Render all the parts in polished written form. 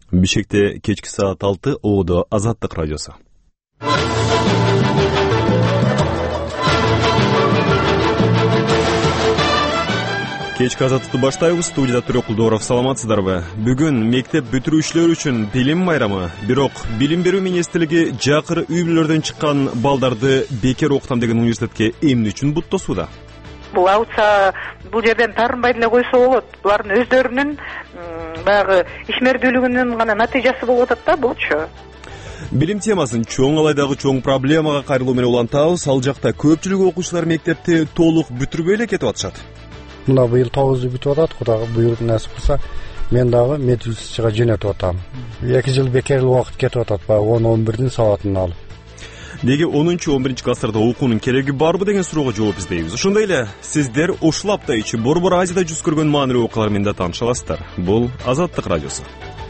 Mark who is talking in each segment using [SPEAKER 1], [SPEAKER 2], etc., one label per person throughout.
[SPEAKER 1] Бишкекте кечки саат 6 Оодо Азаттык радиосу. Кечки Азаттыкты баштайбыз. Студияда Төрөкулдууров. Саламатсыздарбы? Бүгүн мектеп бүтүрүүчүлөр үчүн билим байрамы. Бирок билим берүү министрлиги жакыры үй-бүлөлөрдөн чыккан балдарды бекер окутам деген университетке эмне үчүн бут тосууда?
[SPEAKER 2] Бул аутса бул жерден таарынбай деле койсо болот. Булардын өздөрүнүн баягы ишмердүүлүгүнүн гана натыйжасы болуп атат да булчу.
[SPEAKER 1] Билим темасын чоң алайдагы чоң проблемага кайрылуу менен улантабыз. Ал жакта көпчүлүк окуучулар мектепти толук бүтүрбөй эле кетип атышат.
[SPEAKER 3] Мына быйыл 9 бүтүп атат. Кудайга буйрук насип кылса, мен дагы медучилищеге жөнөтүп атам. 2 жыл бекерлик убакыт кетип атат, баягы 10-11дин сабатын алып.
[SPEAKER 1] Неге 10-11 класстарда окуунун кереги барбы деген суроого жооп издейбиз. Ошондой эле сиздер ушул апта ичи Борбор Азияда жүз көргөн маанилүү окуялар менен да тааныша аласыздар. Бул Азаттык радиосу.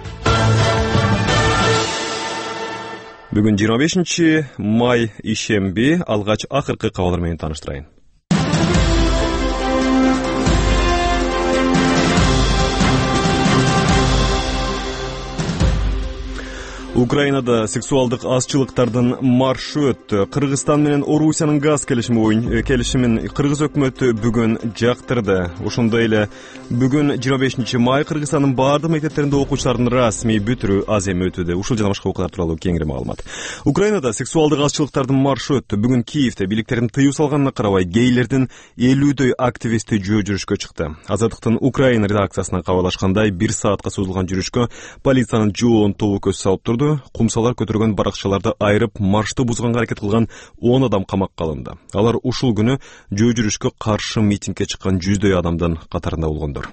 [SPEAKER 1] Бүгүн 25 май ишемби. Алгач акыркы кабарлар менен тааныштырайын. Украинада сексуалдык азчылыктардын маршы өттү. Кыргызстан менен Орусиянын газ келишимин Кыргыз өкмөтү бүгүн жактырды. Ошондой эле бүгүн 25 май Кыргызстандын баардык мектептеринде окуучулардын расмий бүтүрүү аз эми өтүүдө. Ушул жана башка окуялар тууралуу кеңири маалымат. Украинада сексуалдык азчылыктардын маршы өттү. Бүгүн Киевде бийликтердин тыюу салганына карабай гейлердин 50дөй активисти жөө жүрүшкө чыкты. Азаттыктын Украина редакциясынан кабарлашкандай 1 саатка созулган жүрүшкө полициянын жоон тобу көз салып турду. Кумсалар көтөргөн баракчаларды айрып, маршты бузганга аракет кылган 10 адам камакка алынды. Алар ушул күнү жөө жүрүшкө каршы митингге чыккан 100дөй адамдын катарында болгондор.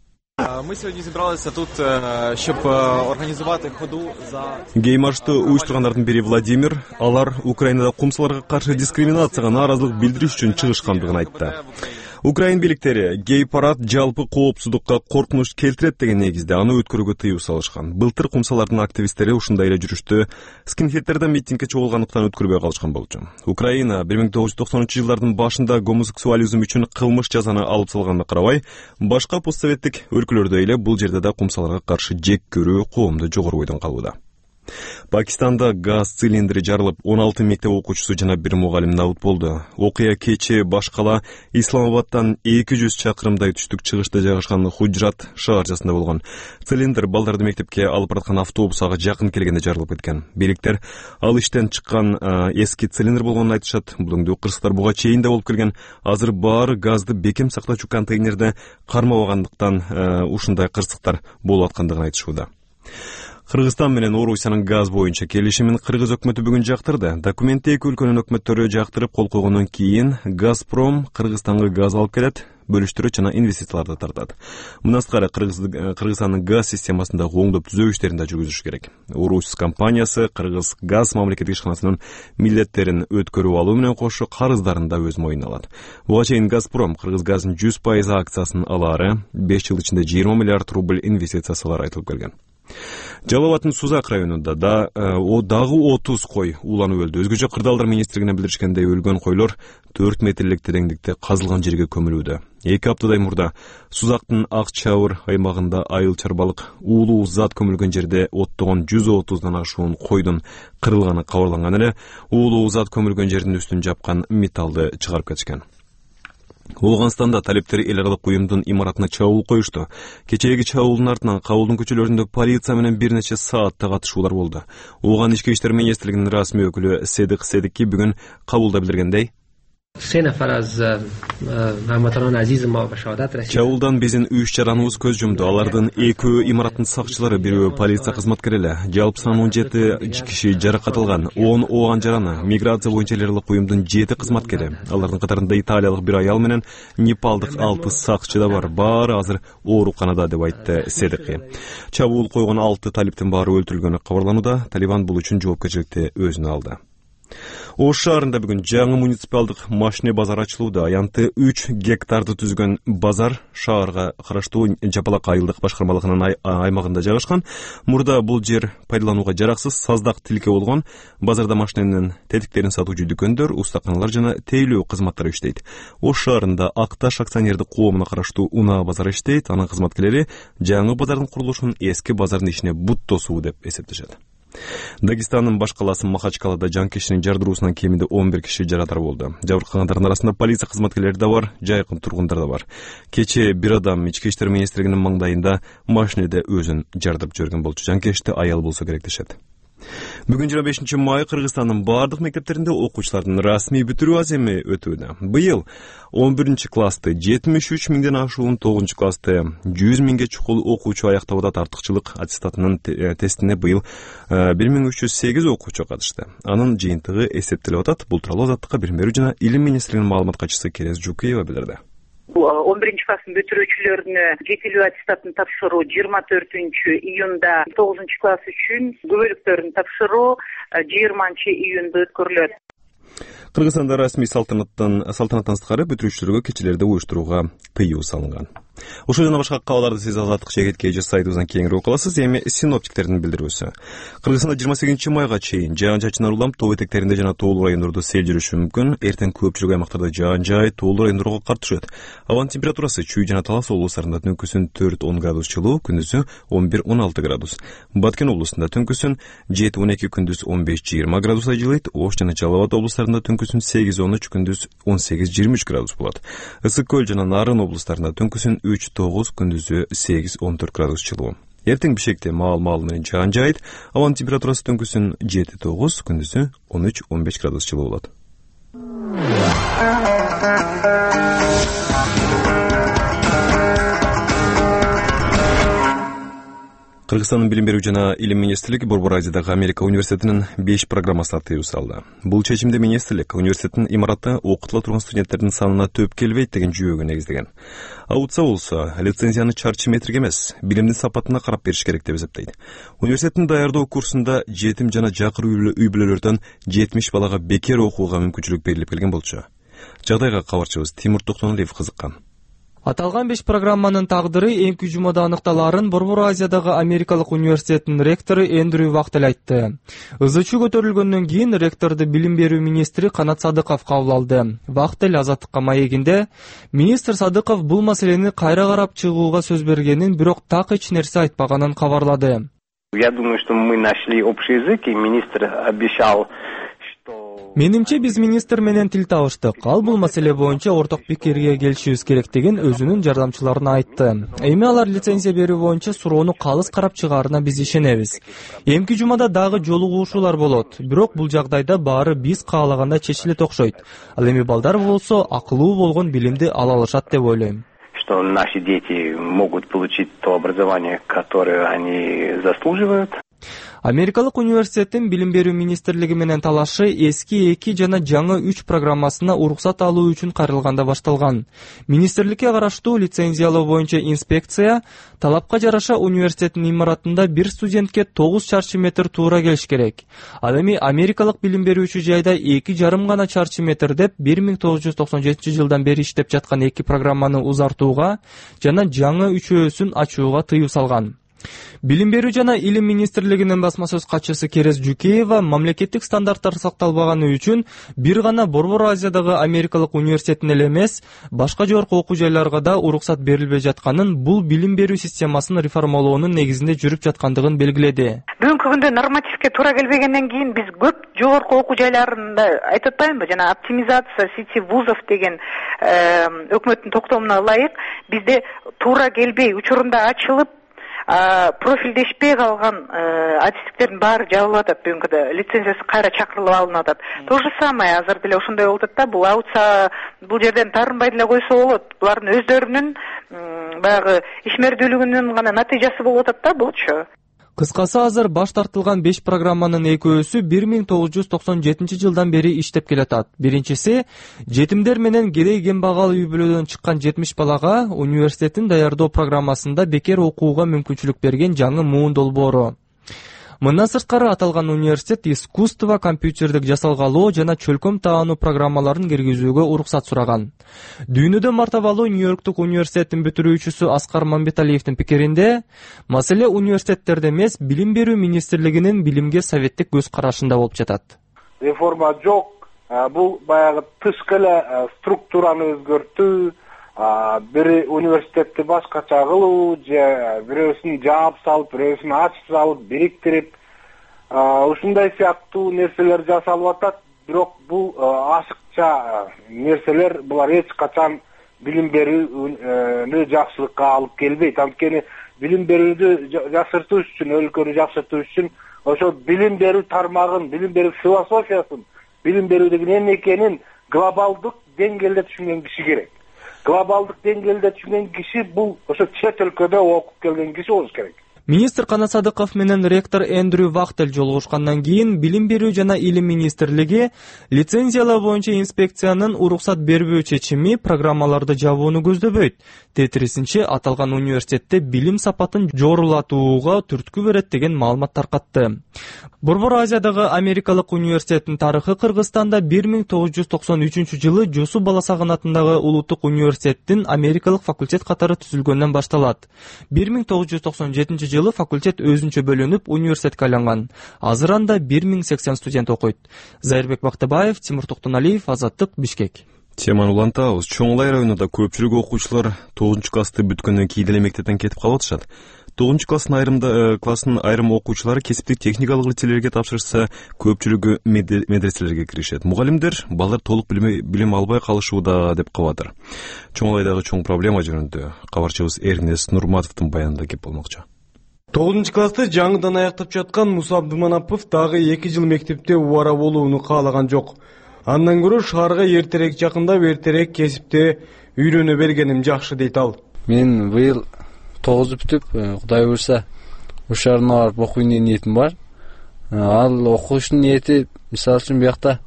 [SPEAKER 4] Мы сегодня зібралися тут, щоб організувати ходу за...
[SPEAKER 1] Гей-маршты уюштургандардын бири Владимир. Алар Украинада кумсаларга каршы дискриминацияга нааразылык билдириш үчүн чыгышкандыгын айтты. Украин бийликтери гей-парад жалпы коопсуздукка коркунуч келтирет деген негизде аны өткөрүүгө тыюу салышкан. Былтыр кумсалардын активисттери ушундай эле жүрүштү скинхеддерден митингге чогулгандыктан өткөрбөй калышкан болчу. Украина 1990-жылдардын башында гомосексуализм үчүн кылмыш жазаны алып салганына карабай, башка постсоветтик өлкөлөрдө эле бул жерде да кумсаларга каршы жек көрүү коомдо жогору бойдон калууда. Пакистанда газ цилиндри жарылып, 16 мектеп окуучусу жана 1 мугалим набыт болду. Окуя кечээ башкала Исламабадтан 200 чакырымдай түштүк чыгышта жайгашкан Худжрат шаарчасында болгон. Цилиндр балдарды мектепке алып бараткан автобусга жакын келгенде жарылып кеткен. Бийликтер ал иштен чыккан эски цилиндр болгонун айтышат. Бүгүндө кырсыктар буга чейин да болуп келген. Азыр баары газды бекем сактоочу контейнерде кармабагандыктан ушундай кырсыктар болуп аткандыгын айтышууда. Кыргызстан менен Орусиянын газ боюнча келишимин Кыргыз өкмөтү бүгүн жактырды. Документте эки өлкөнүн өкмөттөрү жактырып кол койгондон кийин Газпром Кыргызстанга газ алып келет, бөлүштүрөт жана инвестицияларды тартат. Мындан сырткары Кыргызстандын газ системасында оңдоп түзөө иштерин да жүргүзүш керек. Урус компаниясы Кыргыз газ мамлекеттик ишканасынын милдеттерин өткөрүп алуу менен кошо карыздарын да өз мойнуна алат. Буга чейин Газпром Кыргыз газын 100% акциясын алаары 5 жыл ичинде 20 миллиард рубль инвестиция салары айтылып келген. Жалал Абадтын Сузак районунда дагы 30 кой уланып өлдү. Өзгөчө кырдаалдар министрлигине билдиришкендей өлгөн койлор 4 метрлик тереңдикте казылган жерге көмүлүүдө. 2 аптадай мурда Сузактын Ак Чабыр аймагында айыл чарбалык уулуу зат көмүлгөн жерде оттогон 130дан ашуун койдун кырылганы кабарланган эле, уулуу зат көмүлгөн жердин үстүн жапкан металлды чыгарып кетишкен. Оганстанда талептер эл аралык уюмдун имаратына чабуул коюшту. Кечээги чабуулдун артынан Кабулдун көчөлөрүндө полиция менен бир нече саатта катышуулар болду. Ооган ички иштер министрлигинин расмий өкүлү Седик Седики бүгүн Кабулда билдиргендей, чабуулдан биздин 3 жараныбыз көз жумду. Алардын 2 имараттын сакчылары, бирөө полиция кызматкери эле. Жалпы саны 17 киши жаракат алган. 10 ооган жараны. Миграция боюнча эл аралык уюмдун 7 кызматкери. Алардын катарында италиялык 1 аял менен Непалдык 6 сакчы да бар. Баары азыр ооруканада деп айтты Седики. Чабуул койгон 6 талиптин баары өлтүрүлгөнү кабарланууда. Талибан бул үчүн жоопкерчиликти өзүнө алды. Ош шаарында бүгүн жаңы муниципалдык машине базар ачылууда. Аянты 3 гектарды түзгөн базар шаарга караштуу Жапалак айылдык башкармалыгынын аймагында жайгашкан. Мурда бул жер пайдаланууга жараксыз саздак тилке болгон. Базарда машиненин тетиктерин сатуучу дүкөндөр, устаканалар жана тейлөө кызматтары иштейт. Ош шаарында Акташ акционердик коомуна караштуу Унаа базары иштейт. Анын кызматкерлери жаңы базардын курулушун эски базардын ишине бут тосуу деп эсептешет. Дагестандын баш калаасы Махачкалада жанкештин жардыруусунан кеминде 11 киши жаракат болду. Жабыркагандардын арасында полиция кызматкерлери да бар, жайкын тургундар да бар. Кечээ бир адам ички иштер министрлигинин маңдайында машинеде өзүн жардырып жиберген болчу. Жанкешти аял болсо керек дешет. Бүгүн 25 май Кыргызстандын бардык мектептеринде окуучулардын расмий бүтүрүү аземи өтүүдө. Быйыл 11-классты 73 миңден ашуун, 9-классты 100 миңге чукул окуучу аяктап атат. Артыкчылык аттестатынын тестине быйыл 1308 окуучу катышты. Анын жыйынтыгы эсептелип атат. Бул тууралуу Азаттыкка билим берүү жана илим министрлигинин маалымат катчысы Керез Жукеева билдирди.
[SPEAKER 2] 11-класстын бүтүрүүчүлөрүнө жетилүү аттестатын тапшыруу 24-июнда, 9-класс үчүн күбөлүктөрүн тапшыруу 20-июнда өткөрүлөт.
[SPEAKER 1] Кыргызстанда расмий салтанаттан сырткары бүтүрүүчүлөргө кечелерди уюштурууга тыюу салынган. Ошол жана башка кабарларды сиз Азаттык чегеткейжи сайтыбыздан кеңири окуй аласыз. Эми синоптиктердин билдирүүсү. Кыргызстанда 28 майга чейин жаан-чачынар улам тоо этектеринде жана тоолуу райондордо сел жүрүшү мүмкүн. Эртең көпчүлүк аймактарда жаан-жай, тоолуу райондорго кар түшөт. Абанын температурасы Чүй жана Талас облустарында түнкүсүн 4-10 градус жылуу, күндүзү 11-16 градус. Баткен облусунда түнкүсүн 7-12, күндүз 15-20 градус жылыйт. Ош жана Жалал Абад облустарында түнкүсүн 8-13, күндүз 18-23 градус болот. Ысык көл жана Нарын облустарында түнкүсүн 3-9, күндүзү 8-14 градус жылуу. Эртең бишекте маал менен жаан жайыт. Абанын температурасы түнкүсүн 7-9, күндүзү 13-15 градус жылуу болот. Кыргызстандын билим берүү жана илим министрлиги Борбор Азиядагы Америка университетинин 5 программасына тыюу салды. Бул чечимде министрлик университеттин имараты окутула турган студенттердин санына төп келбейт деген жүйөгө негиздеген. Аутса болсо, лицензияны чарчы метрге эмес, билимдин сапатына карап бериш керек деп эсептейт. Университеттин даярдоо курсунда жетим жана жакыр үй бүлөлөрдөн 70 балага бекер окууга мүмкүнчүлүк берилип келген болчу. Жагдайга кабарчыбыз Тимур Токтоналиев кызыккан.
[SPEAKER 5] Аталган 5 программанын тагдыры эки жумада аныкталарын Борбор Азиядагы Америкалык университетинин ректору Эндрю Вахтель айтты. ызычуу көтөрүлгөндөн кийин ректорду билим берүү министри Канат Садыков кабыл алды. Вахтель Азаттыкка маегинде министр Садыков бул маселени кайра карап чыгууга сөз бергенин, бирок так эч нерсе айтпаганын кабарлады.
[SPEAKER 6] Я думаю, что мы нашли общий язык, и министр обещал.
[SPEAKER 5] Менимче биз министр менен тил табыштык. Ал бул маселе боюнча орток пикирге келишибиз керектигин өзүнүн жардамчыларына айтты. Эми алар лицензия берүү боюнча суроону калыс карап чыгаарына биз ишенебиз. Эмки жумада дагы жолугуушуулар болот. Бирок бул жагдайда баары биз каалаганда чечилет окшойт. Ал эми балдар болсо акылуу болгон билимди ала алышат деп ойлойм.
[SPEAKER 6] Что наши дети могут получить то образование, которое они заслуживают.
[SPEAKER 5] Америкалык университеттин билим берүү министрлиги менен талашы эски 2 жана жаңы 3 программасына уруксат алуу үчүн кайрылганда башталган. Министрликке караштуу лицензиялоо боюнча инспекция талапка жараша университеттин имаратында бир студентке 9 чарчы метр туура келиш керек. Ал эми америкалык билим берүүчү жайда 2,5 гана чарчы метр деп 1997 жылдан бери иштеп жаткан 2 программаны узартууга жана жаңы 3-өсүн ачууга тыюу салган. Билим берүү жана илим министрлигинин басма сөз катчысы Керез Жукеева мамлекеттик стандарттар сакталбаганы үчүн бир гана Борбор Азиядагы Америкалык университетине эле эмес, башка жогорку окуу жайларга да уруксат берилбей жатканын, бул билим берүү системасын реформалоонун негизинде жүрүп жаткандыгын белгиледи.
[SPEAKER 2] Бүгүнкү күндө нормативке туура келбегенден кийин биз көп жогорку окуу жайларында айтып атпаймынбы, жана оптимизация сети вузов деген өкмөттүн токтомуна ылайык бизде туура келбей учурунда ачылып профилдешпей калган адистиктердин баары жабылып атат. Бүгүнкүдө лицензиясы кайра чакырылып алынып атат. То же самое азыр деле ошондой болуп атат да. Бул аутса бул жерден таарынбай деле койсо болот. Булардын өздөрүнүн баягы ишмердүүлүгүнүн гана натыйжасы болуп атат да булчу.
[SPEAKER 5] Кыскасы азыр баш тартылган 5 программанын экөөсү 1997 жылдан бери иштеп келатат. Биринчиси жетимдер менен кедей кембагал үй бүлөдөн чыккан 70 балага университеттин даярдоо программасында бекер окууга мүмкүнчүлүк берген жаңы муун долбоору. Мындан сырткары аталган университет искусство, компьютердик жасалгалоо жана чөлкөм таануу программаларын киргизүүгө уруксат сураган. Дүйнөдө мартабалуу Нью-Йорктук университеттин бүтүрүүчүсү Аскар Мамбеталиевдин пикиринде, маселе университеттерде эмес, билим берүү министрлигинин билимге советтик көз карашында болуп жатат.
[SPEAKER 7] Реформа жок, бул баягы тышкы эле структураны өзгөртүү, бир университетти башкача кылуу, же бирөөсүн жаап салып, бирөөсүн ачып салып, бириктирип, ушундай сыяктуу нерселер жасалып атат. Бирок бул ашыкча нерселер, булар эч качан билим берүүнү жакшылыкка алып келбейт. Анткени билим берүүдү жакшыртуу үчүн, өлкөнү жакшыртуу үчүн ошо билим берүү тармагын, билим берүү философиясын, билим берүүдөгү эмне экенин глобалдык деңгээлде түшүнгөн киши керек. Глобалдык деңгээлде түшүнгөн киши бул ошо чет өлкөдө окуп келген киши болуш керек.
[SPEAKER 5] Министр Канат Садыков менен ректор Эндрю Вахтель жолугушкандан кийин Билим берүү жана илим министрлиги лицензиялоо боюнча инспекциянын уруксат бербөө чечими программаларды жабууну көздөбөйт. Тетирисинче аталган университетте билим сапатын жогорулатууга түрткү берет деген маалымат таркатты. Борбор Азиядагы Америкалык университеттин тарыхы Кыргызстанда 1993-жылы Жусу Баласагын атындагы Улуттук университеттин Америкалык факультет катары түзүлгөндөн башталат. 1997-жылы факультет өзүнчө бөлүнүп университетке айланган. Азыр анда 1080 студент окуйт. Зайырбек Бактыбаев, Тимур Токтоналиев, Азаттык, Бишкек.
[SPEAKER 1] Теманы улантабыз. Чоңлай районунда көпчүлүк окуучулар 9-классты бүткөндөн кийин эле мектептен кетип калып атышат. 9-класстын айрым окуучулары кесиптик техникалык лицейлерге тапшырышса, көпчүлүгү медреселерге киришет. Мугалимдер балдар толук билим албай калышууда деп кабатыр. Чоңлайдагы чоң проблема жөнүндө кабарчыбыз Эрнест Нурматовдун баянында кеп болмокчу.
[SPEAKER 8] 9-классты жаңыдан аяктап жаткан Муса Абдыманапов дагы 2 жыл мектепте убара болууну каалаган жок. Андан көрө шаарга эртерээк жакындап, эртерээк кесипте үйрөнө бергеним жакшы дейт ал.
[SPEAKER 9] Мен быйыл 9 бүтүп, Кудай буйрса, ушарына барып окуйн ниетим бар. Ал окуштун ниети, мисалы үчүн биякта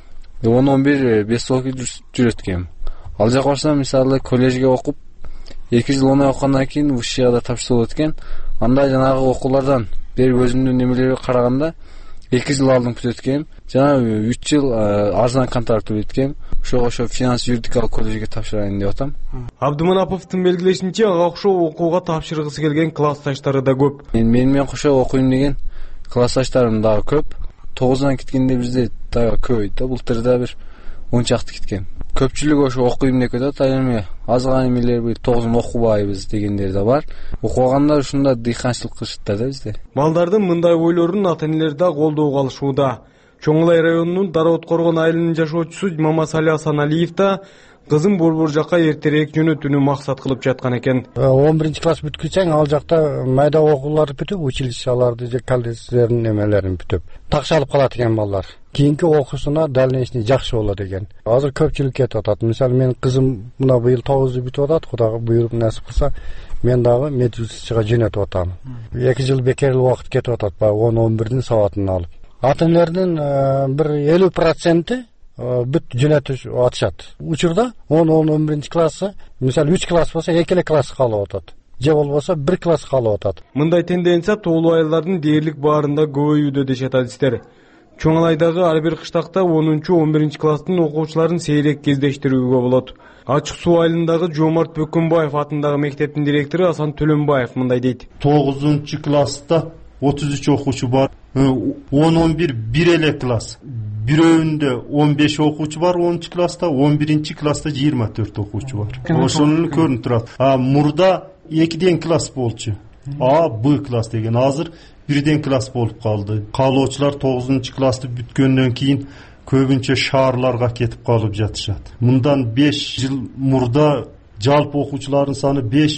[SPEAKER 9] 10-11 5 окуп жүрөт экен. Ал жака барсам, мисалы коллежге окуп 2 жыл оңой окугандан кийин вузга да тапшырса болот экен. Анда жанагы окуулардан бери өзүмдүн немелерге караганда 2 жыл алдын бүтөт экен. Жана 3 жыл арзан контракт өтөт экен. Ошо финанс юридикалык коллежге тапшырайын деп атам.
[SPEAKER 8] Абдыманаповдун белгилешинче, ага окшоо окууга тапшыргысы келген классташтары да көп.
[SPEAKER 9] Менен кошо окуйм деген классташтарым дагы көп. 9-дан кеткенде бизде дагы көбөйт да, былтырда бир 10 чакты кеткен. Көпчүлүк ошо окуйм деп атат, эми азган эмелер 9-дан окубайбыз дегендер да бар. Окугандар ушунда дыйканчылык кылышыптыр да бизде.
[SPEAKER 8] Балдардын мындай ойлорун ата-энелер да колдоого алышууда. Чоңлай районунун Дароот Коргон айылынын жашоочусу Мамасали Асаналиев да кызын борбор жакка эртерээк жөнөтүүнү максат кылып жаткан экен.
[SPEAKER 3] 11-класс бүткүчөң ал жакта майда окууларды бүтүп, училищаларды же колледждердин эмелерин бүтүп, такшалып калат экен балдар. Кийинки окуусуна дальнейший жакшы болот экен. Азыр көпчүлүк кетип атат. Мисалы менин кызым мына быйыл 9 бүтүп атат. Кудайга буйруп насип кылса, мен дагы медучилищеге жөнөтүп атам. 2 жыл бекер убакыт кетип атат, 10-11-дин сабатын алып. Ата-энелердин бир 50% бүт жөнөтүп атышат. Учурда 10-11 классы, мисалы 3 класс болсо 2 класс калып атат. Же болбосо 1 класс калып атат.
[SPEAKER 8] Мындай тенденция тоолуу айылдардын дээрлик баарында көбөйүүдө дешет адистер. Чоңалайдагы ар бир кыштакта 10-11 класстын окуучуларын сейрек кездештирүүгө болот. Ачык суу айылындагы Жомарт Бөкөнбаев атындагы мектептин директору Асан Төлөнбаев мындай дейт.
[SPEAKER 10] 9-класста 33 окуучу бар. 10-11 бир эле класс. Бирөөндө 15 окуучу бар 10-класста, 11-класста 24 окуучу бар. Ошонун көрүнүп турат. Мурда 2 класс болчу. Б класс деген азыр 1 класс болуп калды. Калоочулар 9-классты бүткөндөн кийин көбүнчө шаарларга кетип калып жатышат. Мындан 5 жыл мурда жалпы окуучулардын саны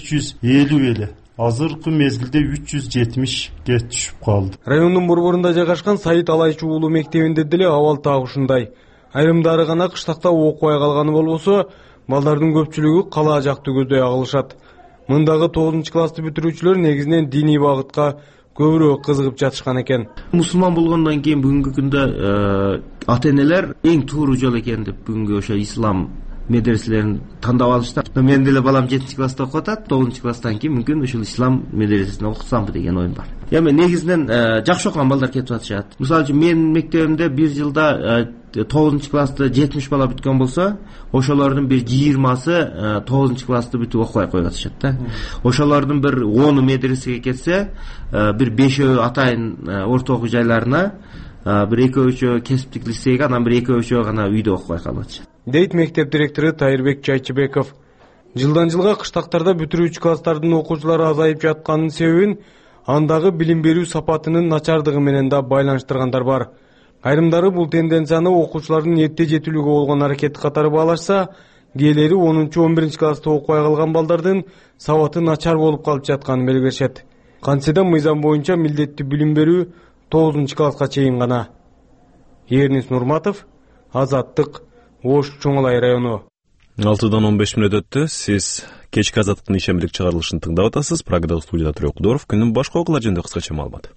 [SPEAKER 10] 550 эле. Азыркы мезгилде 370ге түшүп калды.
[SPEAKER 8] Райондун борборунда жайгашкан Сайыт Алайчы уулуу мектебинде деле абал так ушундай. Айрымдары гана кыштакта окубай калганы болбосо, балдардын көпчүлүгү кала жакты көздөй агылышат. Мындагы 9-классты бүтүрүүчүлөр негизинен диний багытка көбүрөөк кызыгып жатышкан экен.
[SPEAKER 11] Мусулман болгондон кийин бүгүнкү күндө ата-энелер эң туура жол экен деп бүгүнкү ошо ислам медреселерин тандап алышты. Мен деле балам 7-класста окуп атат, 9-класстан кийин мүмкүн ушул ислам медресесине окутсамбы деген оюм бар. Эми негизинен жакшы окуган балдар кетип атышат. Мисалы үчүн менин мектебимде бир жылда 9-классты 70 бала бүткөн болсо, ошолордун бир 20сы 9-классты бүтүп окубай коюп атышат да. Ошолордун бир 10 медресеге кетсе, бир 5 атайын орто окуу жайларына, бир 2-3 кесиптик лицейге, анан бир 2-3 гана үйдө окубай калып атышат.
[SPEAKER 8] Дейт мектеп директору Тайырбек Чайчыбеков. Жылдан жылга кыштактарда бүтүрүүчү класстардын окуучулары азайып жатканын себебин андагы билим берүү сапатынын начардыгы менен да байланыштыргандар бар. Айрымдары бул тенденцияны окуучулардын эрте жетилүүгө болгон аракети катары баалашса, кээleri 10-11 класста окубай калган балдардын сабаты начар болуп калып жатканын белгилешет. Кантсе да мыйзам боюнча милдеттүү билим берүү 9-класска чейин гана. Эрнис Нурматов, Азаттык, Ош Чоңолай району.
[SPEAKER 1] 6-15 мүнөт өттү. Сиз кечки Азаттыктын ишемдик чыгарылышын тыңдап атасыз. Программада студияда Турек Кудоров. Күнүн башка окуулар жөнүндө кыскача маалымат.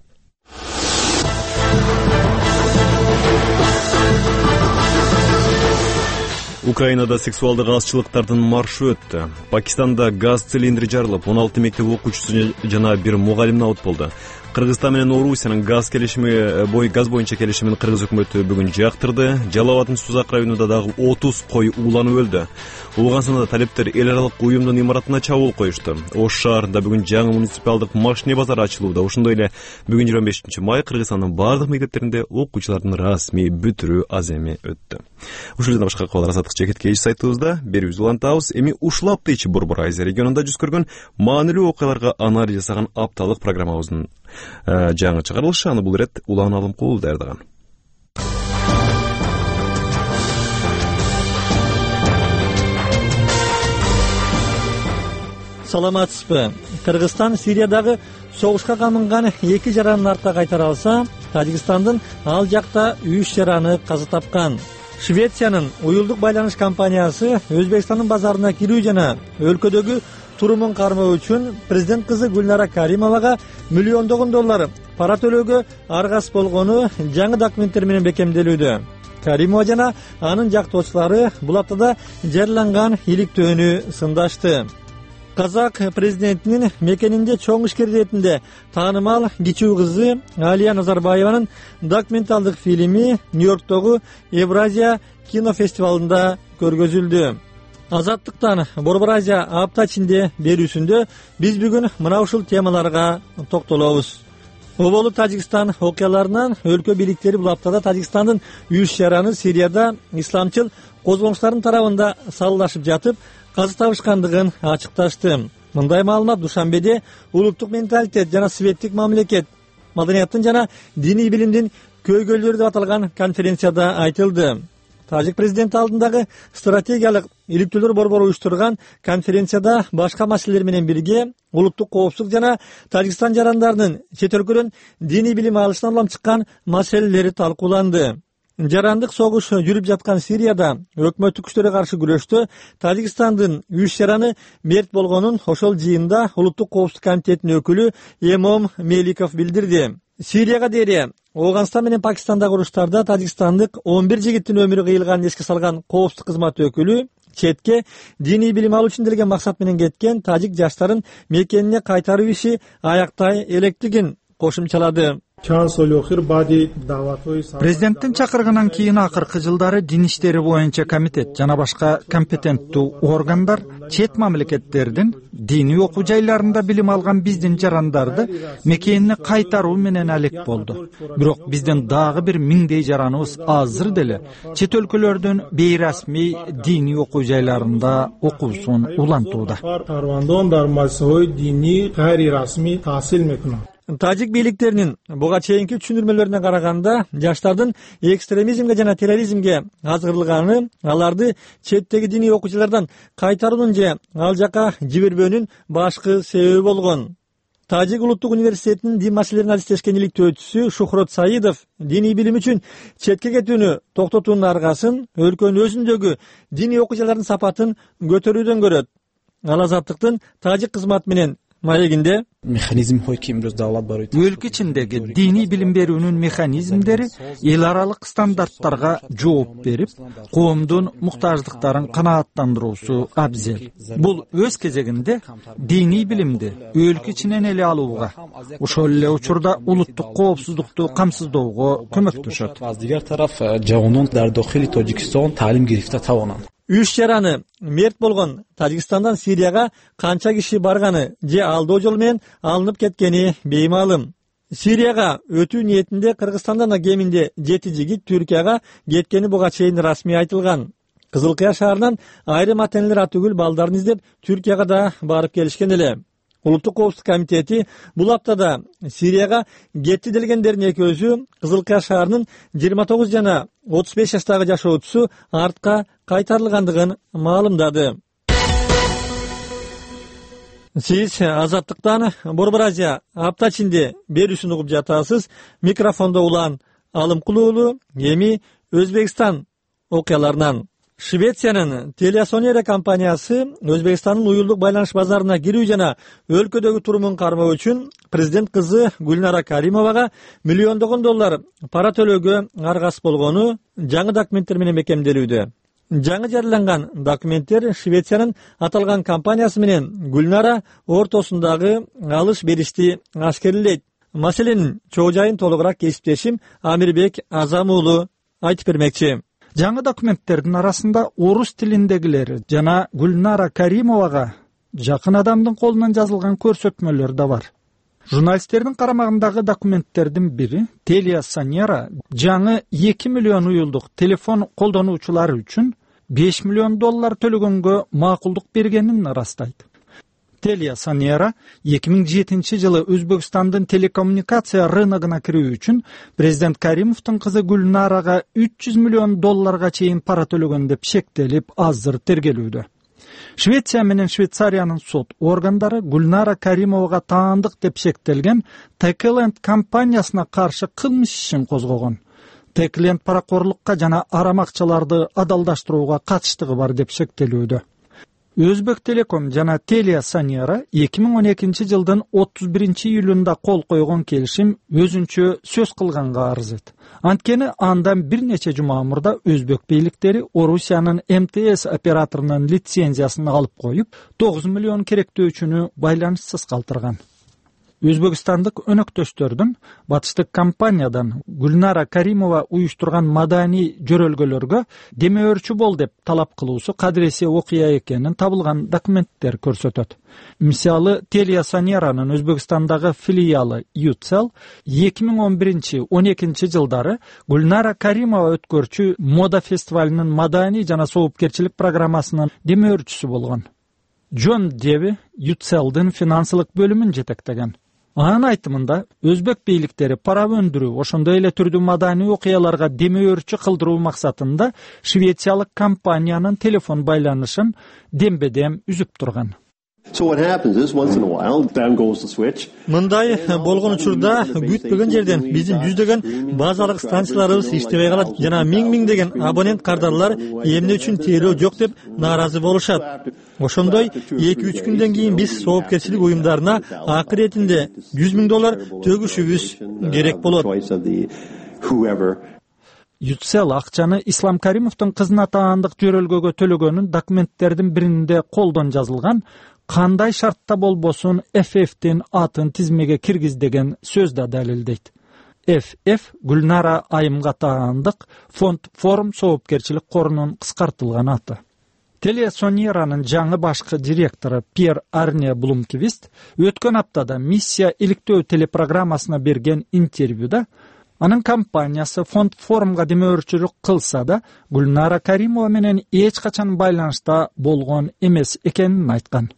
[SPEAKER 1] Украинада сексуалдык азчылыктардын маршу өттү. Пакистанда газ цилиндри жарылып, 16 мектеп окуучусу жана бир мугалим набыт болду. Кыргызстан менен Орусиянын газ боюнча келишимин кыргыз өкмөтү бүгүн жактырды. Жалал Абаддын Сузак районунда дагы 30 кой ууланып өлдү. Улгансында талептер эл аралык уюмдун имаратына чабуул коюшту. Ош шаарында бүгүн жаңы муниципалдык машине базары ачылууда. Ошондой эле бүгүн 25 май Кыргызстандын бардык мектептеринде окуучулардын расмий бүтүрүү аземи өттү. Ушул жана башка кабарлар Азаттык жекет кеч сайтыбызда берүүбүздү улантабыз. Эми ушул апта ичи Борбор Азия регионунда жүз көргөн маанилүү окуяларга анализ жасаган апталык программабыздын жаңы чыгарылышы. Аны бул ирет Улан Алымкулов даярдаган.
[SPEAKER 12] Саламатсызбы? Кыргызстан Сириядагы согушка камынган 2 жаранын артка кайтара алса, Тажикстандын ал жакта 3 жараны каза тапкан. Швециянын уюлдук байланыш компаниясы Өзбекстандын базарына кирүү жана өлкөдөгү турумун кармоо үчүн президент кызы Гүлнара Каримовага миллиондогон доллар пара төлөөгө аргасыз болгону жаңы документтер менен бекемделүүдө. Каримова жана анын жактоочулары бул аптада жарыяланган иликтөөнү сындашты. Казак президентинин мекенинде чоң ишкер иретинде таанымал кичүү кызы Алия Назарбаеванын документалдык фильми Нью-Йорктогу Евразия кинофестивалында көргөзүлдү. Азаттыктан Борбор Азия апта ичинде берүүсүндө биз бүгүн мына ушул темаларга токтолобуз. Оболу Тажикстан окуяларынан өлкө бийликтери бул аптада Тажикстандын 3 жараны Сирияда исламчыл козголоңчулардын тарабында саллашып жатып каза табышкандыгын ачыкташты. Мындай маалымат Душанбеде улуттук менталитет жана светтик мамлекет, маданияттын жана диний билимдин көйгөйлөрү деп аталган конференцияда айтылды. Тажик президенти алдындагы стратегиялык иликтөөлөр борбору уюштурган конференцияда башка маселелер менен бирге улуттук коопсуздук жана Тажикстан жарандарынын чет өлкөдөн диний билим алышынан улам чыккан маселелери талкууланды. Жарандык согуш жүрүп жаткан Сирияда өкмөттүк күчтөргө каршы күрөштө Тажикстандын 3 жараны мерт болгонун ошол жыйында улуттук коопсуздук комитетинин өкүлү Эмом Меликов билдирди. Сирияга дейре Афганистан менен Пакистандагы уруштарда Тажикстандык 11 жигиттин өмүрү кыйылганын эске салган коопсуздук кызматы өкүлү четке диний билим алуу үчүн делген максат менен кеткен тажик жаштарын мекенине кайтаруу иши аяктай электигин кошумчалады.
[SPEAKER 13] Президенттин чакыргандан кийин акыркы жылдары дин иштери боюнча комитет жана башка компетенттүү органдар чет мамлекеттердин диний окуу жайларында билим алган биздин жарандарды мекенине кайтаруу менен алек болду. Бирок биздин дагы бир 1000 жараныбыз азыр деле чет өлкөлөрдүн бейрасмий диний окуу жайларында окуусун улантууда.
[SPEAKER 12] Тажик бийликтеринин буга чейинки түшүндүрмөлөрүнө караганда, жаштардын экстремизмге жана терроризмге азгырылганы аларды четтеги диний окуучулардан кайтаруунун же ал жака жибербөөнүн башкы себеби болгон. Тажик улуттук университетинин дин маселелерин адистешкен иликтөөчүсү Шухрат Саидов диний билим үчүн четке кетүүнү токтотуунун аргасын өлкөнүн өзүндөгү диний окуу жайлардын сапатын көтөрүүдөн көрөт. Ал Азаттыктын тажик кызматы менен маегинде
[SPEAKER 13] өлкө ичиндеги диний билим берүүнүн механизмдери эл аралык стандарттарга жооп берип, коомдун муктаждыктарын канааттандыруусу абзел. Бул өз кезегинде диний билимди өлкө ичинен эле алууга, ошол эле учурда улуттук коопсуздукту камсыздоого көмөктөшөт.
[SPEAKER 12] Үч жараны мерт болгон Тажикстандан Сирияга канча киши барганы же алдоо жол менен алынып кеткени беймалым. Сирияга өтүү ниетинде Кыргызстандан кеминде 7 жигит Түркияга кеткени буга чейин расмий айтылган. Кызыл Кыя шаарынан айрым ата-энелер атүгүл балдарын издеп Түркияга да барып келишкен эле. Улуттук коопсуздук комитети бул аптада Сирияга кетти делгендердин экөөсү Кызыл Кыя шаарынын 29 жана 35 жаштагы жашоочусу артка кайтарылгандыгын маалымдады. Сиз Азаттыктан Борбор Азия апта ичинде берүүсүн угуп жатасыз. Микрофондо Улан Алымкулуулу. Эми Өзбекстан окуяларынан. Швециянын Телесонера компаниясы Өзбекстандын уюлдук байланыш базарына кирүү жана өлкөдөгү турумун кармоо үчүн президент кызы Гүлнара Каримовага миллиондогон доллар пара төлөөгө аргасыз болгону жаңы документтер менен бекемделүүдө. Жаңы жарыяланган документтер Швециянын аталган компаниясы менен Гүлнара ортосундагы алыш-беришти ашкерлейт. Маселенин чоо жайын толугураак кесиптешим Амирбек Азамуулу айтып бермекчи.
[SPEAKER 13] Жаңы документтердин арасында орус тилиндегилери жана Гүлнара Каримовага жакын адамдын колунан жазылган көрсөтмөлөр да бар. Журналисттердин карамагындагы документтердин бири Телесонера жаңы 2 миллион уюлдук телефон колдонуучулары үчүн 5 миллион доллар төлөгөнгө макулдук бергенин ырастайт. Телесонера 2007 жылы Өзбекстандын телекоммуникация рыногуна кирүү үчүн президент Каримовдун кызы Гүлнарага 300 миллион долларга чейин пара төлөгөн деп шектелип, азыр тергелүүдө. Швеция менен Швейцариянын сот органдары Гүлнара Каримовага таандык деп шектелген Techland компаниясына каршы кылмыш ишин козгогон. Techland паракорлукка жана арам акчаларды адалдаштырууга катыштыгы бар деп шектелүүдө. Өзбек Телеком жана Телесонера 2012 жылдын 31 июлунда кол койгон келишим өзүнчө сөз кылганга арзыйт. Анткени андан бир нече жума мурда өзбек бийликтери Орусиянын МТС операторунун лицензиясын алып коюп, 9 миллион керектөөчүнү байланышсыз калтырган. Өзбекстандык өнөктөштөрдүн батыштык компаниядан Гүлнара Каримова уюштурган маданий жөрөлгөлөргө демөөрчү бол деп талап кылуусу кадыресе окуя экенин табылган документтер көрсөтөт. Мисалы, Телесонеранын Өзбекстандагы филиалы Юцел 2011-12 жылдары Гүлнара Каримова өткөрчү мода фестивалынын маданий жана соопкерчилик программасынын демөөрчүсү болгон. Джон Деви Юцелдин финансылык бөлүмүн жетектеген. Анын айтымында өзбек бийликтери пара өндүрүү, ошондой эле түрдүү маданий окуяларга демөөрчү кылдыруу максатында швециялык компаниянын телефон байланышын дембедем үзүп турган.
[SPEAKER 12] Мындай болгон учурда күтпөгөн жерден биздин жүздөгөн базалык станцияларыбыз иштебей калат жана миңдеген абонент кардарлар эмне үчүн тейлөө жок деп нааразы болушат. Ошондой 2-3 күндөн кийин биз соопкерчилик уюмдарына акы иретинде 100 000 доллар төгүшүбүз керек болот.
[SPEAKER 13] Юцел акчаны Ислам Каримовдун кызына таандык жөрөлгөгө төлөгөнүн документтердин биринде колдон жазылган кандай шартта болбосун FF'тин атын тизмеге киргиз деген сөз да далилдейт. FF Гүлнара айымга таандык фонд форум соопкерчилик корунун кыскартылган аты. Телесонеранын жаңы башкы директору Пьер Арне Блумквист өткөн аптада миссия иликтөө телепрограммасына берген интервьюда анын компаниясы фонд форумга демөөрчүлүк кылса да Гүлнара Каримова менен эч качан байланышта болгон эмес экенин айткан.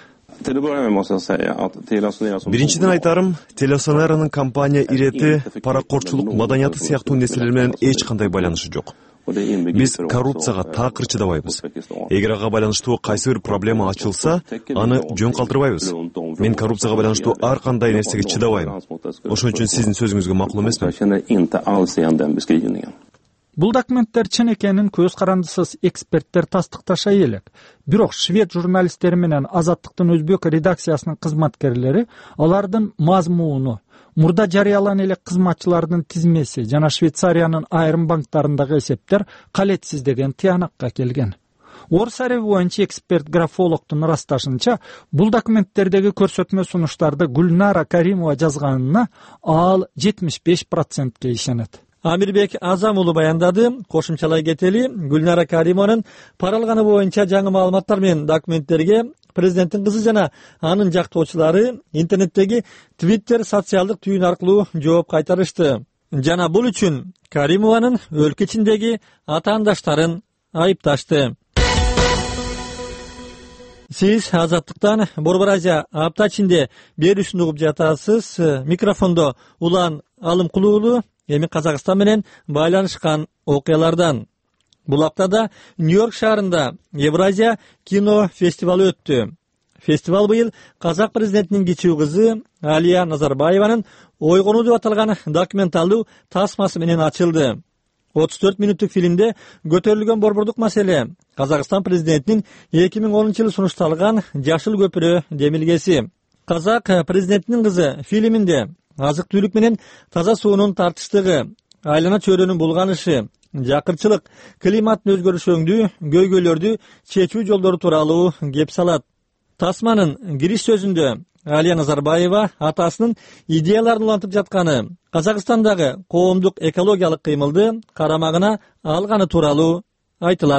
[SPEAKER 1] Биринчиден айтарым, Телесонеранын компания ирети, паракорчулук маданияты сыяктуу нерселер менен эч кандай байланышы жок. Биз коррупцияга такыр чыдабайбыз. Эгер ага байланыштуу кайсы бир проблема ачылса, аны жөн калтырбайбыз. Мен коррупцияга байланыштуу ар кандай нерсеге чыдабайм. Ошон үчүн сиздин сөзүңүзгө макул эмесмин.
[SPEAKER 13] Бул документтер чын экенин көз карандысыз эксперттер тастыкташай элек. Бирок швед журналисттери менен Азаттыктын өзбек редакциясынын кызматкерлери алардын мазмууну, мурда жарыялана элек кызматчылардын тизмеси жана Швейцариянын айрым банктарындагы эсептер калетсиз деген тыянакка келген. Орус ареби боюнча эксперт графологдун ырасташынча, бул документтердеги көрсөтмө сунуштарды Гүлнара Каримова жазганына ал 75%ке ишенет.
[SPEAKER 12] Амирбек Азам уулу баяндады. Кошумчалай кетели, Гүлнара Каримованын пара алганы боюнча жаңы маалыматтар менен документтерге президенттин кызы жана анын жактоочулары интернеттеги Twitter социалдык түйүн аркылуу жооп кайтарышты. Жана бул үчүн Каримованын өлкө ичиндеги атаандаштарын айыпташты. Сиз Азаттыктан Борбор Азия апта ичинде берүүсүн угуп жатасыз. Микрофондо Улан Алымкулуулу. Эми Казакстан менен байланышкан окуялардан. Бул аптада Нью-Йорк шаарында Евразия кино фестивалы өттү. Фестиваль быйыл казак президентинин кичүү кызы Алия Назарбаеванын «Ойгонуу» деп аталган документалдуу тасмасы менен ачылды. 34 мүнөттүк фильмде көтөрүлгөн борбордук маселе Казакстан президентинин 2010-жылы сунушталган Жашыл көпүрө демилгеси. Казак президентинин кызы фильминде азык-түлүк менен таза суунун тартыштыгы, айлана чөйрөнүн булганышы, жакырчылык, климаттын өзгөрүшүндү, көйгөйлөрдү чечүү жолдору тууралуу кеп салат. Тасманын кириш сөзүндө Алия Назарбаева атасынын идеяларын улантып жатканы, Казакстандагы коомдук экологиялык кыймылды карамагына алганы тууралуу айтылат.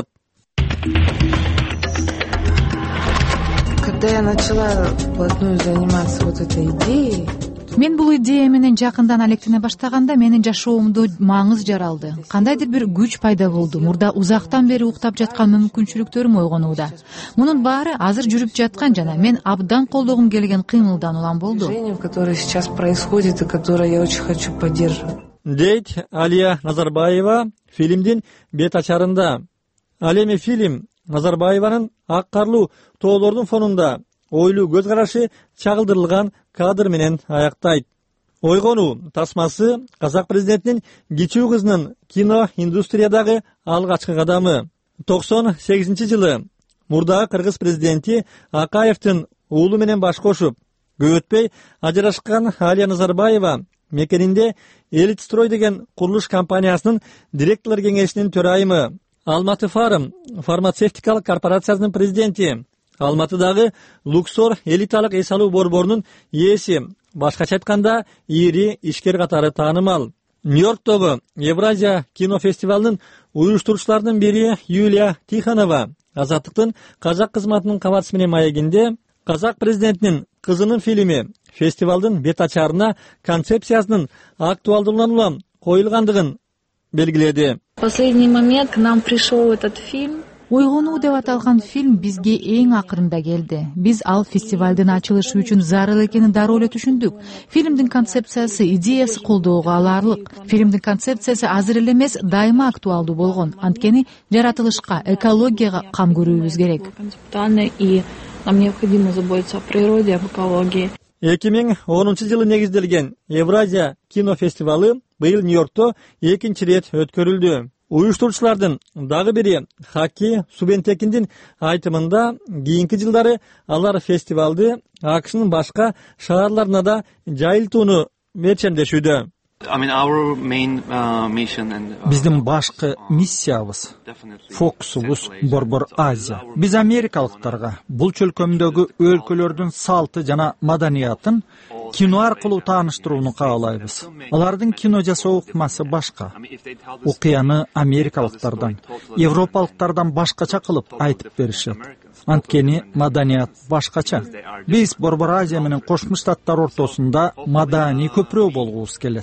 [SPEAKER 14] Когда я начала вплотную заниматься вот этой идеей,
[SPEAKER 15] мен бул идея менен жакындан алектене баштаганда менин жашоомдо маңыз жаралды. Кандайдыр бир күч пайда болду. Мурда узактан бери уктап жаткан мүмкүнчүлүктөрүм ойгонууда. Мунун баары азыр жүрүп жаткан жана мен абдан колдогум келген кыймылдан улам болду.
[SPEAKER 14] Которое сейчас происходит и которое я очень хочу поддерживать.
[SPEAKER 12] Дейт Алия Назарбаева фильмдин бет ачарында. Ал эми фильм Назарбаеванын ак карлуу тоолордун фонунда ойлуу көз карашы чагылдырылган кадр менен аяктайт. Ойгонуу тасмасы казак президентинин кичүү кызынын кино индустриядагы алгачкы кадамы. 98-жылы мурдагы кыргыз президенти Акаевдин уулу менен баш кошуп, көп өтпөй ажырашкан Алия Назарбаева мекенинде Элитстрой деген курулуш компаниясынын директорлор кеңешинин төрайымы, Алматы Фарм фармацевтикалык корпорациясынын президенти, Алматыдагы Луксор элиталык эс алуу борборунун ээси, башкача айтканда ири ишкер катары таанымал. Нью-Йорктогу Евразия кинофестивалынын уюштуруучуларынын бири Юлия Тихонова Азаттыктын казак кызматынын кабарчысы менен маегинде казак президентинин кызынын фильми фестивалдын бет ачарына концепциясынын актуалдуулугунан улам коюлгандыгын белгиледи.
[SPEAKER 14] В последний момент к нам пришел этот фильм.
[SPEAKER 15] Ойгонуу деп аталган фильм бизге эң акырында келди. Биз ал фестивалдын ачылышы үчүн зарыл экенин дароо эле түшүндүк. Фильмдин концепциясы, идеясы колдоого аларлык. Фильмдин концепциясы азыр эле эмес, дайыма актуалдуу болгон. Анткени жаратылышка, экологияга кам көрүүбүз керек.
[SPEAKER 14] И нам необходимо заботиться о природе, об экологии.
[SPEAKER 12] 2010-жылы негизделген Евразия кинофестивалы быйыл Нью-Йоркто экинчи рет өткөрүлдү. Уюштуруучулардын дагы бири Хаки Субентекиндин айтымында кийинки жылдары алар фестивалды АКШнын башка шаарларына да жайылтууну мерчемдешүүдө.
[SPEAKER 13] Биздин башкы миссиябыз, фокусубуз Борбор Азия. Биз америкалыктарга бул чөлкөмдөгү өлкөлөрдүн салты жана маданиятын кино аркылуу тааныштырууну каалайбыз. Алардын кино жасоо ыкмасы башка. Окуяны америкалыктардан, европалыктардан башкача кылып айтып беришет. Анткени маданият башкача. Биз Борбор Азия менен Кошмо Штаттар ортосунда маданий көпүрө болгубуз келет.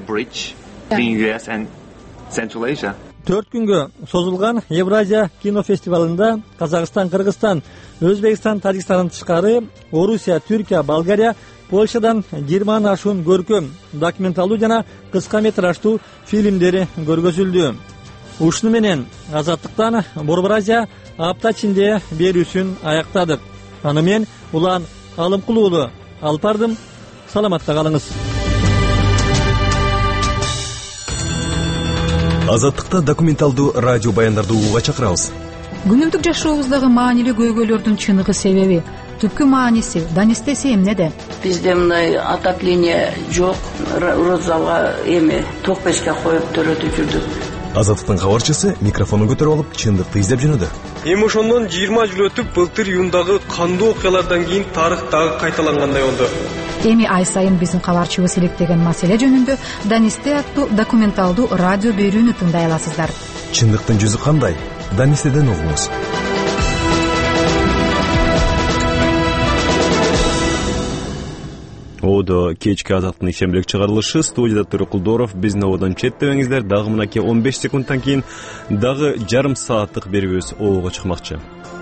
[SPEAKER 12] 4 күнгө созулган Евразия кинофестивалында Казакстан, Кыргызстан, Өзбекстан, Тажикстан тышкары Орусия, Түркия, Болгария, Польшадан 20 ашуун көркөм, документалдуу жана кыска метраждуу фильмдери көргөзүлдү. Ушуну менен Азаттыктан Борбор Азия апта ичинде берүүсүн аяктадык. Аны мен Улан Алымкулуулу алып бардым. Саламатта калыңыз.
[SPEAKER 1] Азаттыкта документалдуу радио баяндарды угууга чакырабыз.
[SPEAKER 15] Күнүмдүк жашообуздагы маанилүү көйгөйлөрдүн чыныгы себеби, түпкү мааниси Данистесе эмнеде?
[SPEAKER 16] Бизде мындай отопление жок, родзалга эми ток печке коюп төрөтүп жүрдүк.
[SPEAKER 1] Азаттыктын кабарчысы микрофонун көтөрүп алып чындыкты издеп жөнөдү.
[SPEAKER 8] Эми ошондон 20 жыл өтүп, былтыр июндагы кандуу окуялардан кийин тарых дагы кайталангандай болду.
[SPEAKER 15] Эми ай сайын биздин кабарчыбыз иликтеген маселе жөнүндө Данисте аттуу документалдуу радио берүүнү тыңдай аласыздар.
[SPEAKER 1] Чындыктын жүзү кандай? Данистеден угуңуз. Оодо кечки азаттын ишембилик чыгарылышы, студияда Төрөкулдоров, биздин ободон четтебеңиздер. Дагы мынакей 15 секундтан кийин дагы жарым сааттык берүүбүз оого чыкмакчы.